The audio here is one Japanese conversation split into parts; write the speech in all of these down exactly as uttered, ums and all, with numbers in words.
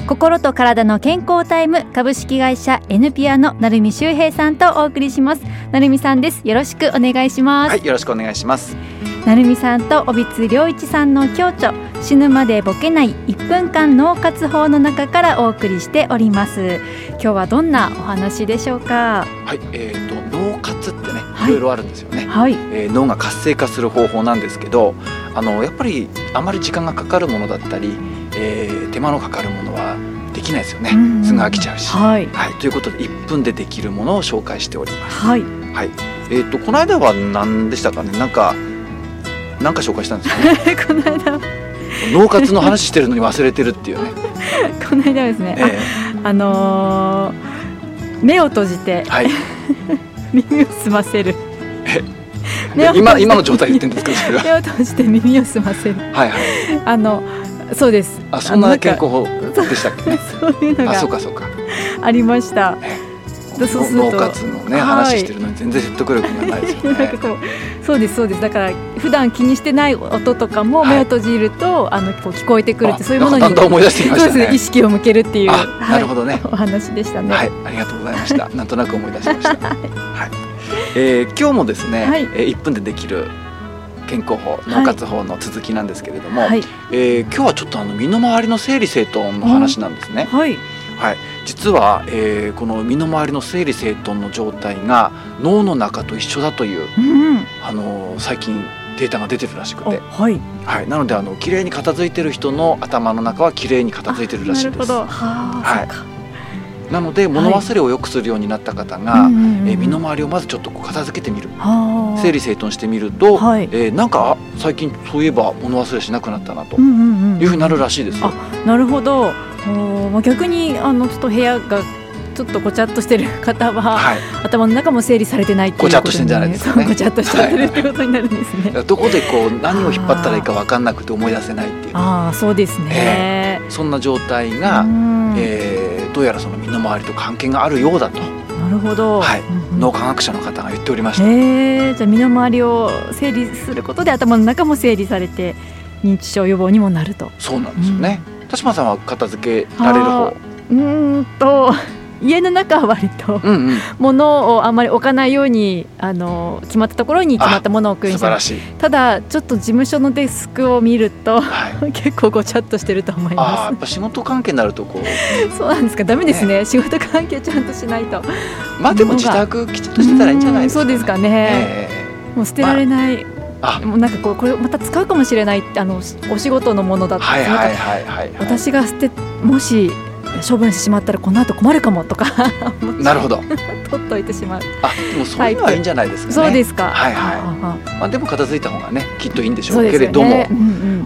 心と体の健康タイム、株式会社 エヌピアの成海修平さんとお送りします。成海さんです。よろしくお願いします。 はい、よろしくお願いします。 成海さんと帯津良一さんの共著、死ぬまでボケないいっぷんかん脳活法の中からお送りしております。今日はどんなお話でしょうか？ はい、えーと、脳活ってね、 はい、 いろいろあるんですよね。 はい、 えー、脳が活性化する方法なんですけど、あのやっぱりあまり時間がかかるものだったり、えー、手間のかかるものはできないですよね。 うんうん、 すぐ飽きちゃうし、 はいはい、ということでいっぷんでできるものを紹介しております。 はい、 はい、えーと、この間は何でしたかね。なんかなんか紹介したんですよね。 この間脳活の話してるのに忘れてるっていうね。 この間ですね、 えあ、あのー、目を閉じて、はい、耳を澄ませる。 え今, 今の状態言ってるんですけど、それは目を閉じて耳を澄ませる。はいはい。あのそうです。 あ、そんな健康法でしたっけね。 そういうのがあ、そうかそうかありました。 そうすると脳活のね、はい、話してるのに全然説得力がないですよね。なんかこう、そうですそうです。だから普段気にしてない音とかも目を閉じると、はい、あのこう聞こえてくるって、そういうものにだんだん思い出してきましたね。 そうですね、意識を向けるっていう、 あ、なるほどね、はい、 お話でしたね。 はい、ありがとうございました。なんとなく思い出しました。はい、えー、今日もですね、はい、えー、いっぷんでできる健康法、脳活法の続きなんですけれども、はい、えー、今日はちょっとあの身の回りの整理整頓の話なんですね。はい、はい、実は、えー、この身の回りの整理整頓の状態が脳の中と一緒だという、うん、あの最近データが出てるらしくて、はいはい、なのであの綺麗に片付いてる人の頭の中は綺麗に片付いてるらしいです。なるほど。はあ、そうか。なので物忘れを良くするようになった方が、はい、えー、身の回りをまずちょっとこう片付けてみる、整理整頓してみると、はい、えー、なんか最近そういえば物忘れしなくなったなというふうになるらしいですよ。 あ、なるほど。お、逆にあのちょっと部屋がちょっとごちゃっとしてる方は、はい、頭の中も整理されてないっていうことで、ね、 ごちゃっとしてるんじゃないですかね。 ごちゃっとしちゃってるってことになるんですね。 はい、どこでこう何を引っ張ったらいいか分かんなくて思い出せないっていう、 あ、そうですね、 えー、そんな状態が、えー、どうやらその身の回りと関係があるようだと。 なるほど、はい、 うんうん、脳科学者の方が言っておりました。 えー、じゃあ身の回りを整理することで頭の中も整理されて認知症予防にもなると。 そうなんですよね。うん、田島さんは片付けられる方？ うーんと家の中は割と、うんうん、物をあまり置かないように、あの決まったところに決まったものを置くようにしてます。ただちょっと事務所のデスクを見ると、はい、結構ごちゃっとしてると思います。 あ、やっぱ仕事関係になるとこうそうなんですか。ダメですね、仕事関係ちゃんとしないと。 まあでも自宅きちっとしてたらいいんじゃないですかね。 そうですかね、えー、もう捨てられない、まあ、もうなんかこうこれまた使うかもしれないって、あのお仕事のものだったら、私が捨てもし処分してしまったらこの後困るかもとかなるほど取っといてしまう。 あ、でもそういうのはいいんじゃないですかね。 そうですか。 はいはい。まあ、でも片付いた方がねきっといいんでしょうけれども、ね、うんうん、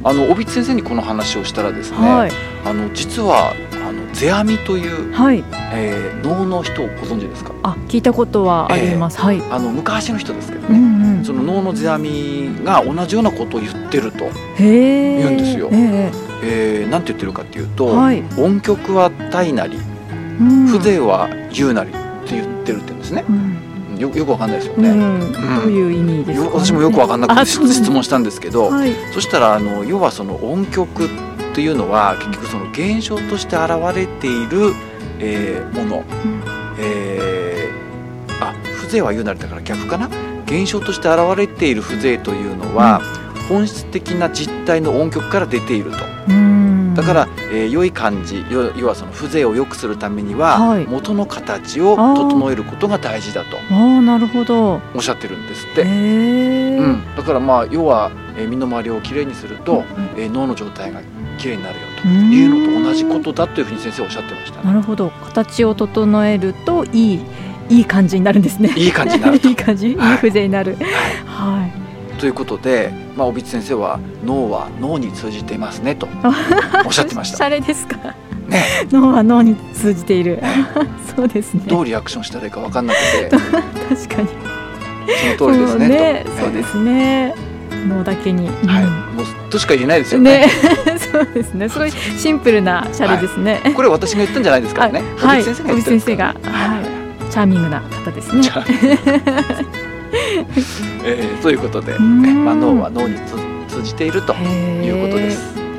あの帯津先生にこの話をしたらですね、はい、あの実はあの世阿弥という、はい、えー、能の人をご存知ですか？ あ、聞いたことはあります。えー、はい。あの昔の人ですけどね、うんうん、その能の世阿弥が同じようなことを言ってると言うんですよ。へー、えー、なんて言ってるかっていうと、はい、音曲は大なり、うん、風情は優なりって言ってるって言うんですね。うん、よ, よくわかんないですよね。うんうん、 どういう意味ですか、ね、 私もよくわかんなくて質問したんですけど、はい、そしたらあの要はその音曲っていうのは結局その現象として現れている、えー、もの、うん、えー、あ、風情は優なりだから逆かな。現象として現れている風情というのは、うん、本質的な実体の音曲から出ていると。うん、だから、えー、良い感じ、要はその風情を良くするためには、はい、元の形を整えることが大事だと。 あ、なるほど、 おっしゃってるんですって。へ、うん、だからまあ要は、えー、身の回りをきれいにすると、うん、えー、脳の状態がきれいになるよというのと同じことだというふうに先生おっしゃってましたね。 なるほど、形を整えるといいいい感じになるんですね。 いい感じになるといい感じ、はい、いい風情になる、はいはい、 ということで、まあ、帯津先生は脳は脳に通じていますねとおっしゃってました。 シャレですか、ね、脳は脳に通じているそうですね。 どうリアクションしたらいいか分かんなくて確かにその通りですね。そうね、 とそうですね、脳だけに、 はい、うん、もうとしか言えないですよね。 ねそうですね、すごいシンプルなシャレですね、 はい、これ私が言ったんじゃないですからね。 はい、 帯津先生が言ったんですから、 帯津先生が、はい、チャーミングな方ですね。 えー、ということで、まあ、脳は脳に通じているということです。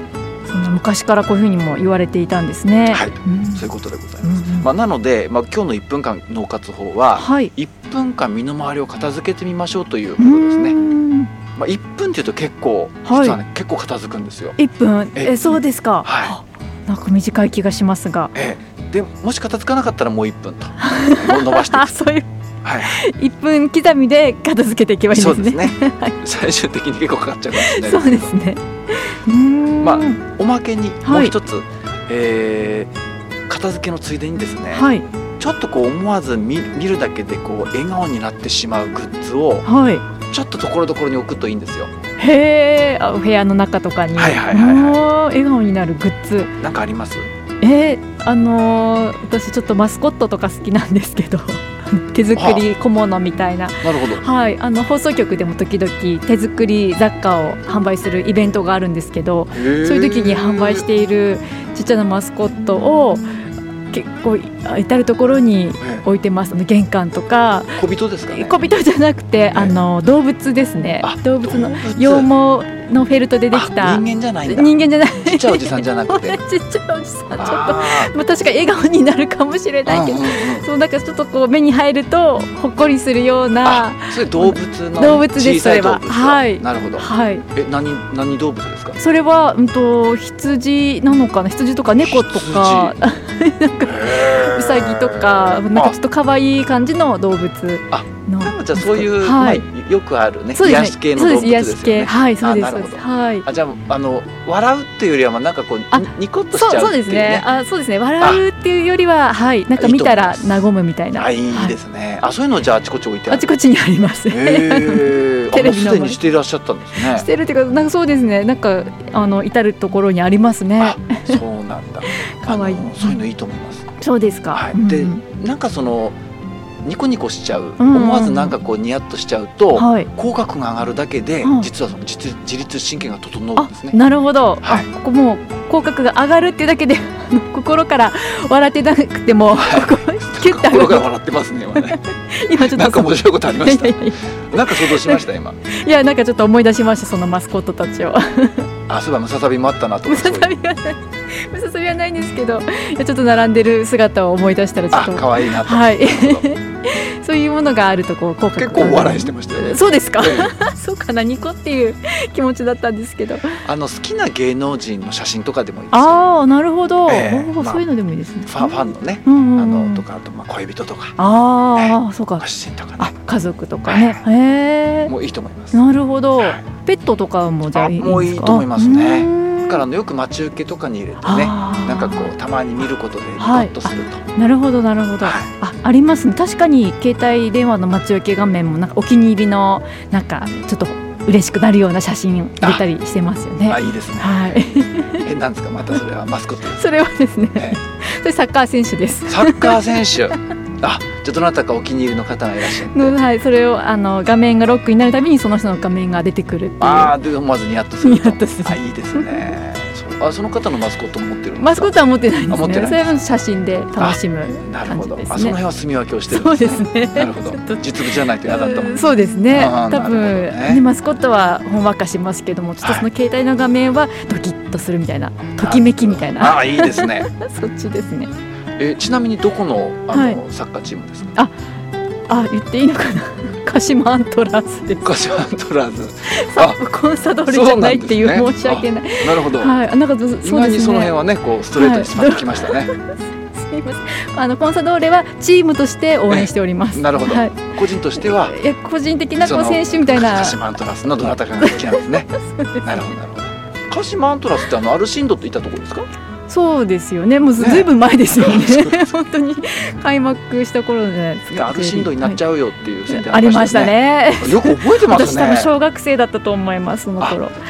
そんな昔からこういうふうにも言われていたんですね。 はい、うん、そういうことでございます。うんうん、まあ、なので、まあ、今日のいっぷんかん脳活法は、はい、いっぷんかん身の回りを片付けてみましょうということですね。まあ、いっぷんっていうと結構、実はね、はい、結構片付くんですよ。 いっぷん、え、そうですか。はい、なんか短い気がしますが、 えでもし片付かなかったらもういっぷんと伸ばしていくそういう、はい、いっぷん刻みで片付けていけばいいですね。 そうですね、はい、最終的に結構かかっちゃうかもしれないですけど、 そうですね。 うーん、まあ、おまけにもう一つ、はい、えー、片付けのついでにですね、はい、ちょっとこう思わず 見, 見るだけでこう笑顔になってしまうグッズを、はい、ちょっとところどころに置くといいんですよ。 へー、お部屋の中とかに、はいはいはいはい、笑顔になるグッズなんかあります？ えー、あのー、私ちょっとマスコットとか好きなんですけど手作り小物みたいな、 なるほど、 はい、あの放送局でも時々手作り雑貨を販売するイベントがあるんですけど、そういう時に販売しているちっちゃなマスコットを結構至る所に置いてます。玄関とか。 小人ですかね？ 小人じゃなくて、あの動物ですね。動物の羊毛のフェルトでできた。 人間じゃないんだ。 人間じゃない。 ちっちゃいおじさんじゃなくて。 ちっちゃいおじさん、ちょっとまあ確か笑顔になるかもしれないけど、うんうんうん、そう、なんかちょっとこう目に入るとほっこりするような。 それ動物の動物です。それは。 はい。なるほど。 はい。 え、何何動物ですか？ それはうんと羊なのかな、羊とか猫とかなんかうさぎとか、なんかちょっと可愛い感じの動物の。 あ、じゃあそういう、はい、まあ、よくあるね、癒し系の動物ですよね。 癒し系、はい、そうです。はい。 あ、じゃあ、あの笑うっていうよりは、なんかこうニコッとしちゃうっていうね。そうですね。 あ、そうですね。笑うっていうよりは、はい、なんか見たら和むみたいな。 あ、いいですね。あ、そういうのじゃああちこち置いてある。 あちこちにあります。 へえ。テレビのすでにしていらっしゃったんですね。 してるっていうか、なんかそうですね。なんかあの至るところにありますね。 あ、そうなんだ。 可愛い。 そういうのいいと思います。 そうですか。 はい。で、なんかそのニコニコしちゃう、思わずなんかこうニヤッとしちゃうと、はい、口角が上がるだけで、うん、実はその自律神経が整うんですね。 なるほど、はい、ここもう口角が上がるっていうだけで心から笑ってなくても、はい、ここキュッと心から笑ってますね今ね今ちょっとなんか面白いことありました？いやいやいや、なんか想像しました今。 いや、なんかちょっと思い出しました、そのマスコットたちを。 あ、そういえばムササビもあったなとか。 ムササビはない、ムササビはないんですけど、いやちょっと並んでる姿を思い出したらちょっと可愛いなと。 はいそういうものがあるとこう効果結構お笑いしてましたよね。 そうですか、ええ、そうかな、ニコっていう気持ちだったんですけど、 あの好きな芸能人の写真とかでもいいですよ。 ああ、なるほど、ええ、まあ、そういうのでもいいですね。 ファン、ファンのね、うんうんうん、あのとか、あとまあ恋人とか、 ああ、ええ、そうか、 写真とかね、 あ、家族とかね、はい、へえ、 もういいと思います。 なるほど、はい、ペットとかもじゃあいいですか？ もういいと思いますね。だからあのよく待ち受けとかに入れてね、なんかこうたまに見ることでニコッとすると、 はい、なるほどなるほど、はい、あ、ありますね。確かに携帯電話の待ち受け画面もなんかお気に入りのなんかちょっと嬉しくなるような写真入れたりしてますよね。 あ、いいですね。 はい。 え、なんですか、またそれはマスコットですか？ それはですね、えー、それサッカー選手です。 サッカー選手。あ、じゃあどなたかお気に入りの方がいらっしゃる。 はい、それをあの画面がロックになるたびにその人の画面が出てくるっていう。 ああ、で思わずニヤッとすると。 ニヤッとする。 あ、いいですね。そ, あその方のマスコットも持ってるんですか？ マスコットは持ってないんですね。それは写真で楽しむ感じですね。 あ、その辺は住み分けをしてるんですね。そうですね。なるほど。実物じゃないと嫌だったもん。 そうですね。多分ね、ね、マスコットはほんわかしますけども、ちょっとその携帯の画面はドキッとするみたいな、ときめきみたいな。 ああ、いいですね。 そっちですね。 え、ちなみにどこのあの、はい、サッカーチームですか？ あ、あ、言っていいのかな。鹿島アントラーズです。 鹿島アントラーズ。 あ、コンサドーレじゃないっていう、ね、申し訳ない。 なるほど。 はい、なんかそうですね。 意外にその辺はね、こうストレートにスパッときましたね。はい、すみません。あのコンサドーレはチームとして応援しております。 なるほど。はい、個人としては、 いや個人的なこう選手みたいな。 鹿島アントラーズのどなたかが好きなんですね。そうですね。なるほどなるほど。鹿島アントラーズってあのアルシンドっていたところですか？ そうですよね。もうずいぶん前ですよね。ね本当に開幕した頃じゃないですか。 アルシンドになっちゃうよっていう宣伝ありましたね。 よく覚えてますね。 私多分小学生だったと思いますその頃。はい。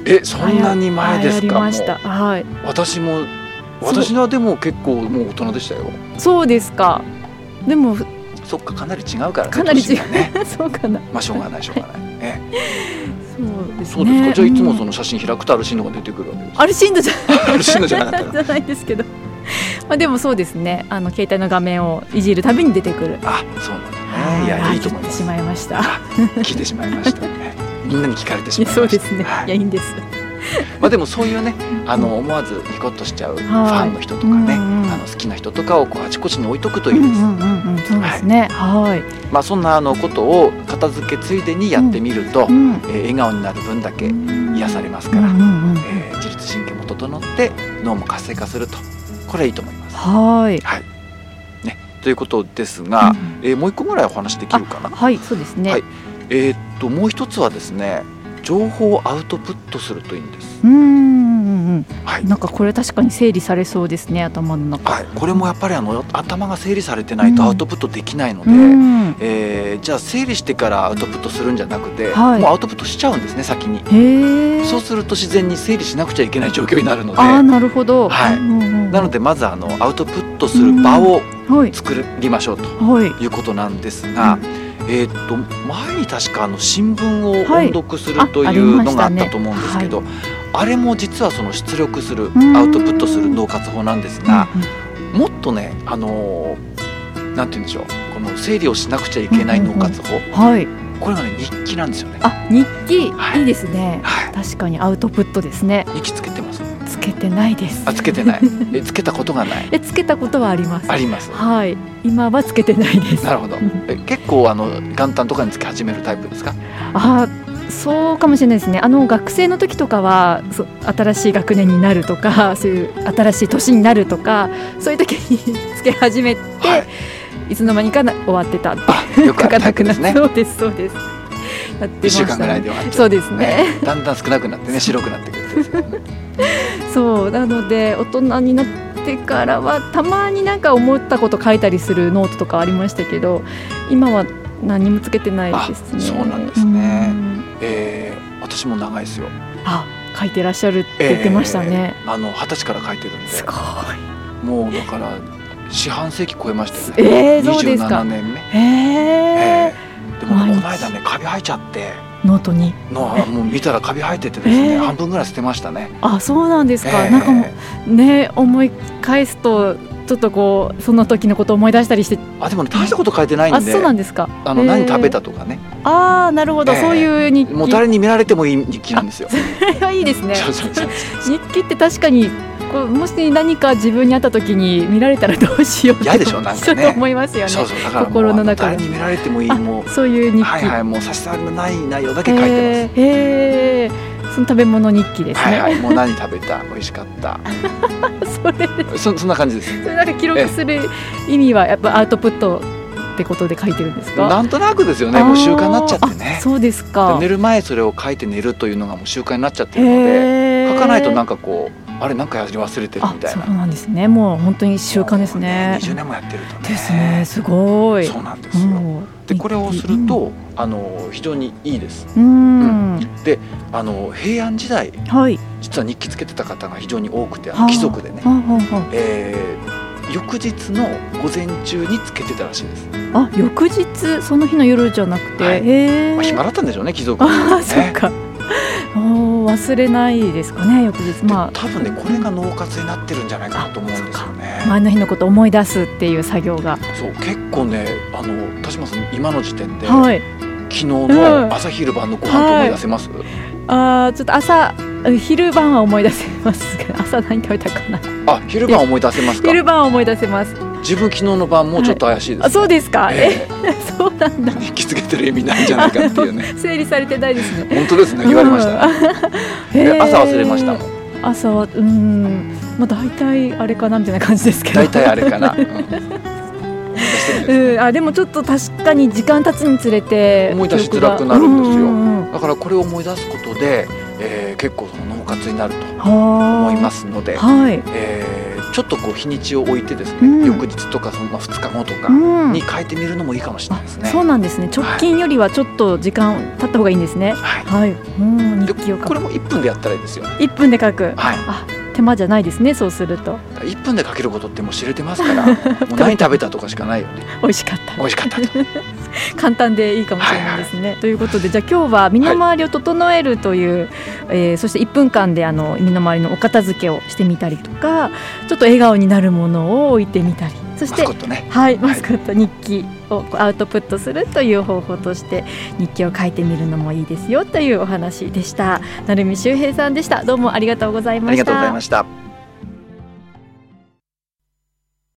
え、そんなに前ですか？ ありました。はい。 私も私はでも結構もう大人でしたよ。 そうですか。でもそっか、かなり違うからね。 かなり違うね。そうかな。 まあしょうがないしょうがない。ね。 そうですね。 そうですか。じゃあいつもその写真開くとアルシンドが出てくるわけです。 アルシンドじゃアルシンドじゃなかったじゃないですけど。まあでもそうですね。あの携帯の画面をいじるたびに出てくる。 あ、そうなんだね。いや、いいと思います。 聞いてしまいました。 聞いてしまいましたね。みんなに聞かれてしまいました。 そうですね。いや、いいんです。 まあでもそういうね、あの思わずニコッとしちゃうファンの人とかね、うんうん、あの好きな人とかをこうあちこちに置いとくといいです。うんうんうん、 そうですね。はい。 まあそんなあのことを片付けついでにやってみると、うんうん、えー、笑顔になる分だけ癒されますから、うんうんうん、えー、自律神経も整って脳も活性化すると、これはいいと思います。 はい。 はい。ね、ということですが、うん、えー、もう一個ぐらいお話できるかな。 はい、そうですね。はい、 えー、っともう一つはですね、情報をアウトプットするといいんです。 うーん、はい、なんかこれ確かに整理されそうですね、頭の中。 はい、これもやっぱりあの頭が整理されてないとアウトプットできないので、うん、えー、じゃあ整理してからアウトプットするんじゃなくて、はい、もうアウトプットしちゃうんですね、先に。へー。そうすると自然に整理しなくちゃいけない状況になるので。 あ、なるほど。 はい、うんうん、なのでまずあのアウトプットする場を作りましょうということなんですが、えー、と前に確かあの新聞を音読するというのがあったと思うんですけど、はい、あ, ね、はい、あれも実はその出力するアウトプットする脳活法なんですが、もっとね、あのー、なんて言うんでしょう、この整理をしなくちゃいけない脳活法、うんうん、はい、これがね日記なんですよね。 あ、日記、はい、いいですね、はい、確かにアウトプットですね。 日記つけてます？ つけてないです。 あ、つけてない。え、つけたことがない。 え、つけたことはあります。 あります。 はい。今はつけてないです。 なるほど。え、結構あの元旦とかにつけ始めるタイプですか？ あ、そうかもしれないですね。あの学生の時とかはそ新しい学年になるとか、そういう新しい年になるとか、そういう時につけ始めて、はい、いつの間にかな終わってたって。 あ、よくあるタイプですね。 そうですそうです。やってましたね。いっしゅうかんぐらいで終わっちゃう。そうですね。ね、 だんだん少なくなってね、白くなってくるんですよね。 そうなので大人になってからはたまになんか思ったこと書いたりするノートとかありましたけど、今は何もつけてないですね。 そうなんですね。えー、私も長いですよ。 あ、書いてらっしゃるって言ってましたね。 えー、あの二十歳から書いてるんで。 すごい。 もうだから四半世紀超えましたよね。 えー、そうですか。 にじゅうななねんめ。 えー、 えー、でもこの間ね、カビ生えちゃって。 ノートにのもう見たらカビ生えててですね、えー、半分ぐらい捨てましたね。 あ、そうなんですか。えー、なんかもうね、思い返すとちょっとこうその時のことを思い出したりして。 あ、でもね、大したこと書いてないんで。 あ、そうなんですか。 あの、えー、何食べたとかね。 ああ、なるほど、えー、そういう日記。 もう誰に見られてもいい日記なんですよ。 それはいいですね。そうそうそうそう。日記って確かにこうもし何か自分に会った時に見られたらどうしようって嫌でしょ、なんかね、 ちょっと思いますよね。 そうそう、だから心の中で誰に見られてもいい、もうそういう日記、 はいはい、もう差し障りのない内容だけ書いてます。 へえー、その食べ物日記ですね。 はいはい、もう何食べた、美味しかったそれそ, そんな感じです。 それなんか記録する意味はやっぱアウトプットってことで書いてるんですか？ なんとなくですよね。もう習慣になっちゃってね。 そうですか。 寝る前それを書いて寝るというのがもう習慣になっちゃってるので、書かないとなんかこうあれなんかやり忘れてるみたいな。 そうなんですね。もう本当に習慣ですね。 にじゅうねんもやってるとね。 ですね。すごい。 そうなんですよ。でこれをすると、うん、あの非常にいいです。 うん、 うん、であの平安時代、はい、実は日記つけてた方が非常に多くて、あの貴族でね、はあはあ、えー、翌日の午前中につけてたらしいです。 あ、翌日、その日の夜じゃなくて、はい、へー、 まあ、暇だったんでしょうね、貴族、ね、 あ、そっか。忘れないですかね、翌日。まあ多分ね、これが脳活になってるんじゃないかなと思うんですよね。 前の日のことを思い出すっていう作業が。 そう、結構ね、あの田島さん今の時点で、はい、昨日の朝昼晩のご飯と思い出せます？はい、 あ、ちょっと朝昼晩は思い出せますけど、朝何食べたかな。 あ、昼晩思い出せますか？ 昼晩は思い出せます。 自分昨日の晩もうちょっと怪しいです、ね。はい、あ、 そうですか。えー、そうなんだ。 日記つけてる意味ないんじゃないかっていうね。 整理されてないですね。 本当ですね、言われました、ね。うん、朝忘れましたもん。 朝はうん、まあ大体あれかなみたいな感じですけど。 大体あれかな。うんうん、あ、でもちょっと確かに時間経つにつれて思い出しづらくなるんですよ。うんうん、だからこれを思い出すことで、えー、結構その脳活になると思いますので、はい、えー、ちょっとこう日にちを置いてですね、うん、翌日とかそのまあふつかごとかに変えてみるのもいいかもしれないですね。 そうなんですね。直近よりはちょっと時間経った方がいいんですね。はい。はい、うん、日記を書く。 これもいっぷんでやったらいいですよ。 いっぷんで書く。 はい。 あ、手間じゃないですね、そうすると。 いっぷんで書けることってもう知れてますからもう何食べたとかしかないよね。 美味しかった美味しかったと簡単でいいかもしれないですね、はいはい、ということで、じゃあ今日は身の回りを整えるという、はい、えー、そしていっぷんかんであの身の回りのお片付けをしてみたりとか、ちょっと笑顔になるものを置いてみたりそしてマスコットね、はい、マスコット日記をアウトプットするという方法として日記を書いてみるのもいいですよというお話でした。成海秀平さんでした。どうもありがとうございました。 ありがとうございました。